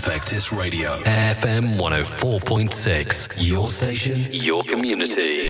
Infectious Radio, FM 104.6. Your station, your community.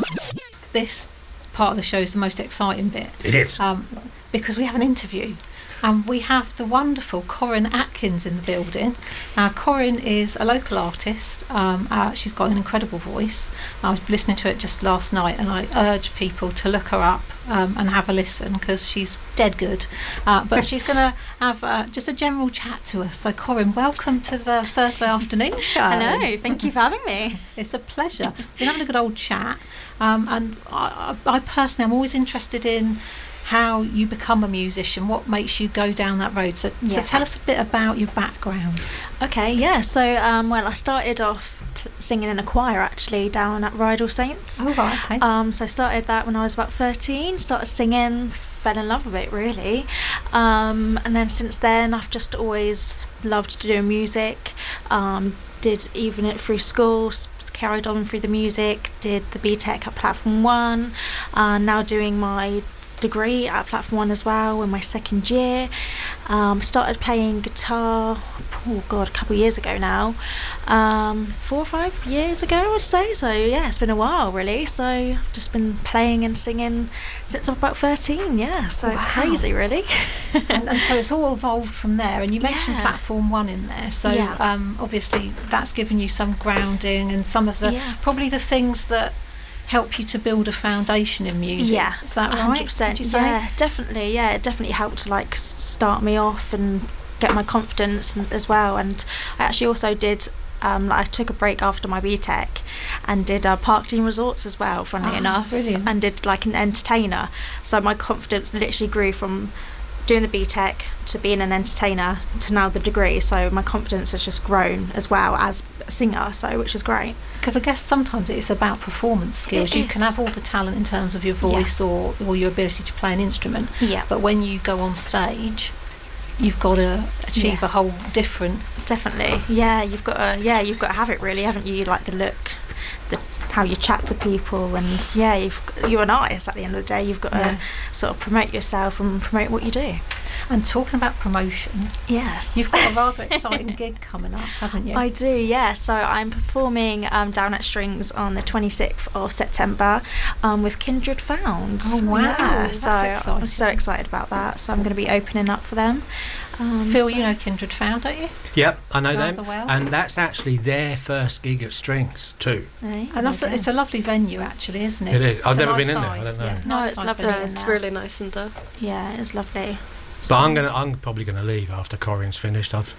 This part of the show is the most exciting bit. It is. Because we have an interview. We have the wonderful Corin Atkins in the building. Corin is a local artist. She's got an incredible voice. I was listening to it just last night, and I urge people to look her up and have a listen, because she's dead good. But she's going to have just a general chat to us. So, Corin, welcome to the Thursday afternoon show. Hello, thank you for having me. It's a pleasure. We're having a good old chat. And I personally, I'm always interested in how you become a musician, what makes you go down that road. So tell us a bit about your background. Okay, yeah. So, well, I started off singing in a choir, actually, down at Rydal Saints. Oh, right, okay. So I started that when I was about 13, started singing, fell in love with it, really. And then since then, I've just always loved doing music. Did even it through school, carried on through the music, did the BTEC at Platform 1, now doing my degree at Platform 1 as well in my second year. Started playing guitar, a couple of years ago now, 4 or 5 years ago I'd say. So yeah, it's been a while really. So I've just been playing and singing since I'm about 13. So it's crazy really. and so it's all evolved from there. And you mentioned Platform 1 in there, so obviously that's given you some grounding and some of the probably the things that help you to build a foundation in music. Yeah, is that right? 100%. Would you say? Yeah, definitely. Yeah, it definitely helped to like start me off and get my confidence as well. And I actually also did. I took a break after my BTEC and did Parkdean Resorts as well, funnily enough, brilliant. And did like an entertainer. So my confidence literally grew from doing the BTEC to being an entertainer to now the degree. So my confidence has just grown as well as a singer, so which is great. Because I guess sometimes it's about performance skills. You can have all the talent in terms of your voice or your ability to play an instrument, but when you go on stage, you've got to achieve a whole different. Definitely, you've got to have it really, haven't you? Like the look, how you chat to people, and you're an artist at the end of the day. You've got to sort of promote yourself and promote what you do. And talking about promotion, yes, you've got a rather exciting gig coming up, haven't you? I do, yeah. So I'm performing down at Strings on the 26th of September with Kindred Found. Oh wow, that's exciting. I'm so excited about that. So I'm going to be opening up for them. Phil, you know Kindred Found, don't you? Yep, I know them. Well. And that's actually their first gig at Strings too. And it's a lovely venue, actually, isn't it? It is. I've never been in size. there. I don't know. No, it's lovely. It's really nice in there. Yeah, it's lovely. But I'm probably going to leave after Corin's finished. I'm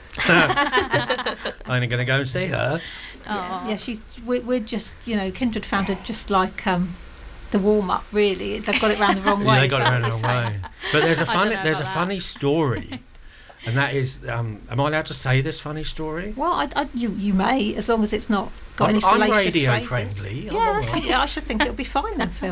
only going to go and see her. Yeah, we're just, Kindred Found are just like the warm up. Really, they've got it round the wrong way. They got it round the wrong way. But there's a funny story, and that is, am I allowed to say this funny story? Well, you may, as long as it's not got any salacious radio phrases. Friendly. Yeah, okay. Yeah, I should think it'll be fine then, Phil.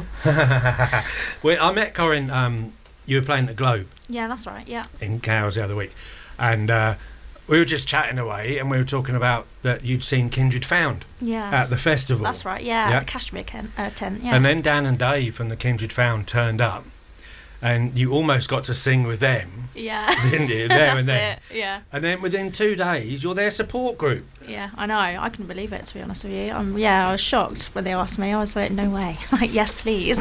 I met Corin. You were playing the Globe. Yeah, that's right. Yeah. In Cowes the other week, and we were just chatting away, and we were talking about that you'd seen Kindred Found at the festival. That's right. Yeah, at the Cashmere tent. Yeah. And then Dan and Dave from the Kindred Found turned up, and you almost got to sing with them. Yeah. Didn't you? That's and then. it. Yeah. And then within 2 days, you're their support group. Yeah, I know. I couldn't believe it, to be honest with you. I was shocked when they asked me. I was like, no way. Like, yes, please.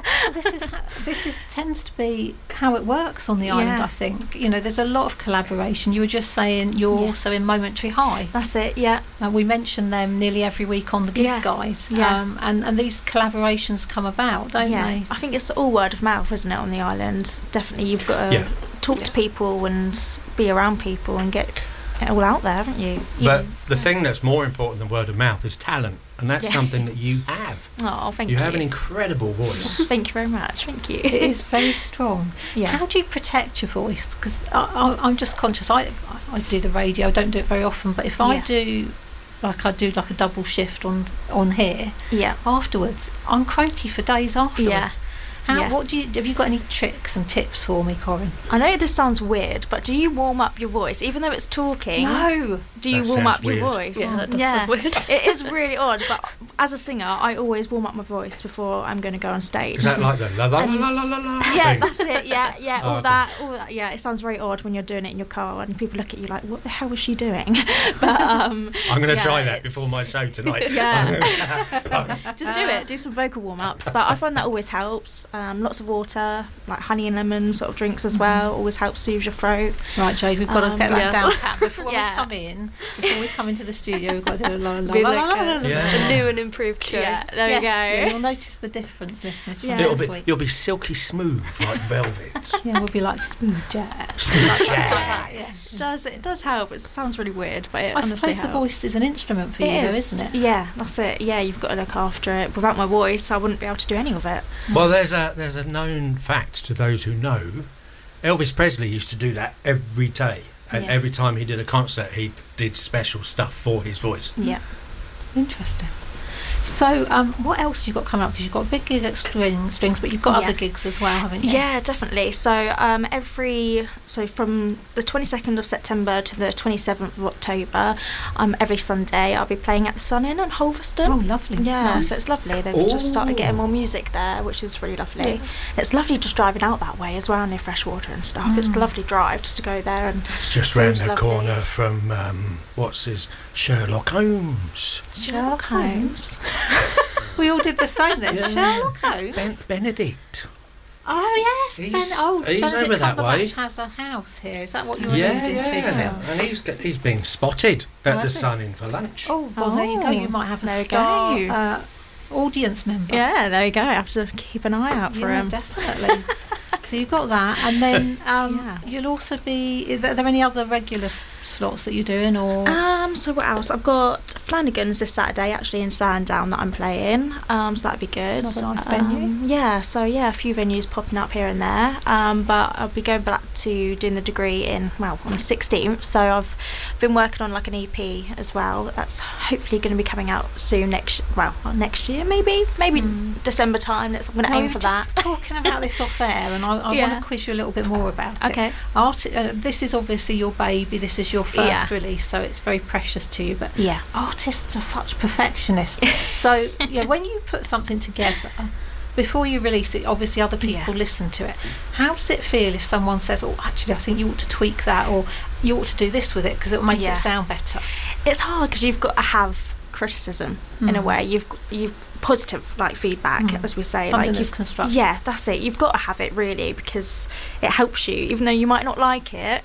This tends to be how it works on the island, I think. There's a lot of collaboration. You were just saying you're also in Momentary High. That's it, yeah. We mention them nearly every week on the Gig Guide. Yeah. And these collaborations come about, don't they? I think it's all word of mouth, isn't it, on the island? Definitely, you've got to talk to people and be around people and get it all out there, haven't you? But the thing that's more important than word of mouth is talent, and that's something that you have. Oh, thank you. You have an incredible voice. Thank you very much. Thank you. It is very strong. Yeah. How do you protect your voice? Because I'm just conscious. I do the radio. I don't do it very often, but if I do like a double shift on here, afterwards I'm croaky for days afterwards. Have you got any tricks and tips for me, Corinne? I know this sounds weird, but do you warm up your voice, even though it's talking? No. Do you warm up your voice? Yeah, that does sound weird. It is really odd, but as a singer, I always warm up my voice before I'm going to go on stage. Is that like the la la la la la la? Yeah, that's it. Yeah, all that. Yeah, it sounds very odd when you're doing it in your car and people look at you like, "What the hell was she doing?" But I'm going to try that before my show tonight. Just do it. Do some vocal warm ups. But I find that always helps. Lots of water, like honey and lemon sort of drinks as well, always helps soothe your throat. Right, Jade, we've got to get that down pat before we come into the studio. We've got to do a la la la la. A new and improved show. Yeah, there we go. Yeah, you'll notice the difference, listeners. From next week. You'll be silky smooth like velvet. Yeah, we'll be like smooth jazz. Smooth jazz. It does help. It sounds really weird, but it I honestly suppose helps. The voice is an instrument for you, though, isn't it? Yeah, that's it. Yeah, you've got to look after it. Without my voice, I wouldn't be able to do any of it. Well, there's a known fact to those who know. Elvis Presley used to do that every day, and every time he did a concert, he did special stuff for his voice. Yeah. Interesting. So, what else have you got coming up? Because you've got a big gig at Strings, but you've got other gigs as well, haven't you? Yeah, definitely. So, from the 22nd of September to the 27th of October, every Sunday I'll be playing at the Sun Inn on Holverston. Oh, lovely. Yeah, nice. So it's lovely. They've just started getting more music there, which is really lovely. Yeah. It's lovely just driving out that way as well, near Freshwater and stuff. It's a lovely drive just to go there. And it's just round the corner from, Sherlock Holmes. Sherlock Holmes. We all did the same then. Yeah. Sherlock Holmes. Benedict. Oh yes, he's Benedict over that way. Has a house here. Is that what you're alluding to, Phil? And he's being spotted at the Sun Inn for lunch. Oh well, there you go. You might have a star audience member. Yeah, there you go. I have to keep an eye out for him. Definitely. So you've got that, and then you'll also be. Are there any other regular slots that you're doing, or? So what else? I've got Flanagan's this Saturday, actually in Sandown, that I'm playing. So that'd be good. Another nice venue. A few venues popping up here and there. But I'll be going back to doing the degree on the 16th. So I've been working on like an EP as well. That's hopefully going to be coming out soon next year, maybe December time. I'm going to aim for that. Talking about this off air, and I want to quiz you a little bit more about it. Okay. This is obviously your baby. This is your first release, so it's very precious to you. But artists are such perfectionists. So when you put something together, before you release it, obviously other people listen to it. How does it feel if someone says, "Oh, actually, I think you ought to tweak that," or "You ought to do this with it because it will make it sound better"? It's hard because you've got to have criticism in a way. You've positive feedback, as we say, something that's constructive. Yeah, that's it. You've got to have it really because it helps you, even though you might not like it.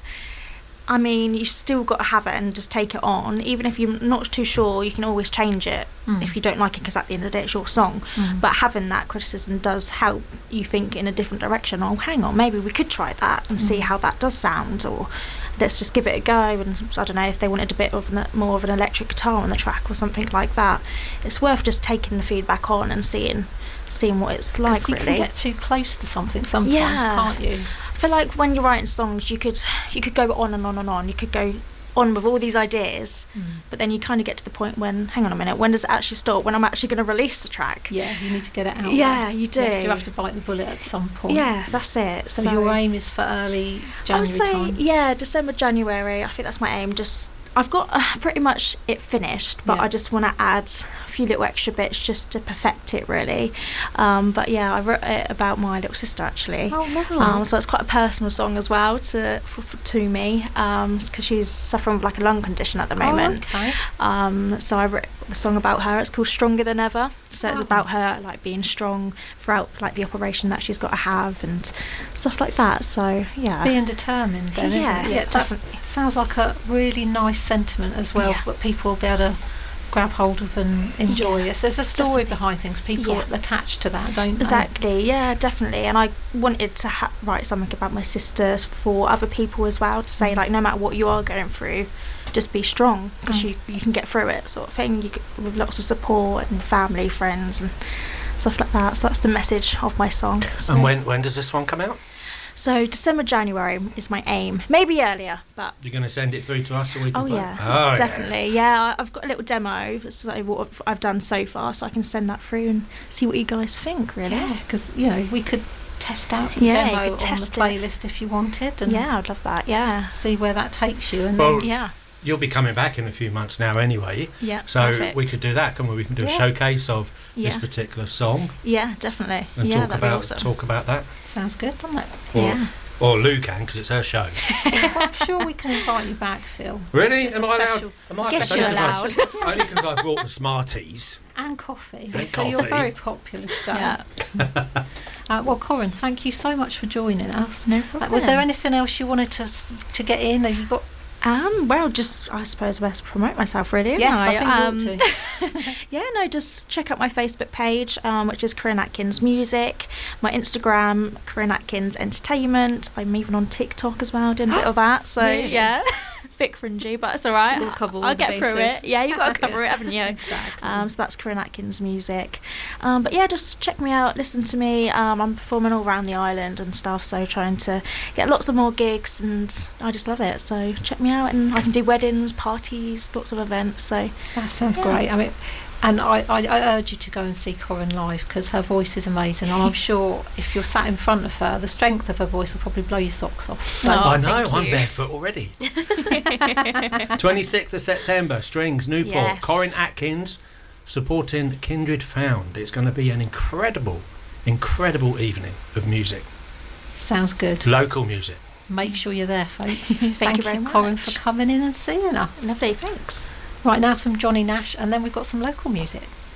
I mean, you still got to have it and just take it on. Even if you're not too sure, you can always change it if you don't like it, because at the end of the day, it's your song. But having that criticism does help you think in a different direction. Oh, hang on, maybe we could try that and see how that does sound, or let's just give it a go. And I don't know, if they wanted a bit of more of an electric guitar on the track or something like that, it's worth just taking the feedback on and seeing what it's like. You really can get too close to something sometimes, can't you? I feel like when you're writing songs, you could go on and on and on. You could go on with all these ideas, but then you kind of get to the point when, hang on a minute, when does it actually stop? When I'm actually going to release the track? Yeah, you need to get it out. Yeah, you do. You have to bite the bullet at some point. Yeah, that's it. So your aim is for early January time? Yeah, December, January. I think that's my aim. I've got pretty much it finished, but I just want to add a few little extra bits just to perfect it, really. But yeah, I wrote it about my little sister, actually. Oh, lovely. So it's quite a personal song as well to me, because she's suffering with like a lung condition at the moment. Oh, okay. So I wrote the song about her. It's called Stronger Than Ever. So it's about her like being strong throughout like the operation that she's got to have and stuff like that. So yeah, being determined then, isn't it? Yeah, definitely. It sounds like a really nice sentiment as well that people will be able to grab hold of and enjoy. Yes, there's a story behind things. People attach to that, don't they? Exactly. Yeah, definitely. And I wanted to write something about my sister for other people as well, to say like no matter what you are going through, just be strong, because you can get through it, sort of thing. With lots of support and family, friends and stuff like that. So that's the message of my song. So. And when does this one come out? So December, January is my aim. Maybe earlier, but... You're going to send it through to us so we can Oh, play? yeah, definitely. Yeah, I've got a little demo, so what I've done so far, so I can send that through and see what you guys think, really. Yeah, because, you know, we could test out the Yeah, you demo could on test the it. playlist if you wanted, and Yeah, I'd love that, yeah. see where that takes you. And Well, then, Yeah, You'll be coming back in a few months now anyway. yeah, So perfect. we could do that, can we? We can do a Yeah. showcase of Yeah. this particular song Yeah, definitely. and Yeah, talk that'd be about awesome. talk about that. sounds good, doesn't it? Or, Yeah. or Lou can, because it's her show. I'm sure we can invite you back, Phil. Really? It's Am a I allowed? special- Am I Yes, only you're 'cause I- allowed. Only because I brought the Smarties. And coffee. And So you're coffee. very popular today. Yeah. Well, Corinne, thank you so much for joining us. No problem. Was there anything else you wanted to get in? Have you got? Well, just I suppose best promote myself, really. haven't Yes, I think you ought to. Yeah, no, just check out my Facebook page, which is Corinne Atkins Music. My Instagram, Corinne Atkins Entertainment. I'm even on TikTok as well, doing a bit of that. So Really? yeah, bit cringy, but it's all right. You'll cover all I'll the get through bases. it. Yeah, you've got to cover it, haven't you? Exactly. So that's Corinne Atkins Music. But yeah, just check me out, listen to me. I'm performing all around the island and stuff, so trying to get lots of more gigs, and I just love it. So check me out, and I can do weddings, parties, lots of events. So That sounds Yeah. great. I mean, and I urge you to go and see Corinne live, because her voice is amazing. And I'm sure if you're sat in front of her, the strength of her voice will probably blow your socks off. So, Oh, I know, thank I'm you. barefoot already. 26th of September, Strings, Newport. Yes. Corinne Atkins supporting Kindred Found. It's going to be an incredible, incredible evening of music. sounds good. Local music. Make sure you're there, folks. Thank you very Corinne, much. for coming in and seeing us. lovely, thanks. Right, now some Johnny Nash, and then we've got some local music.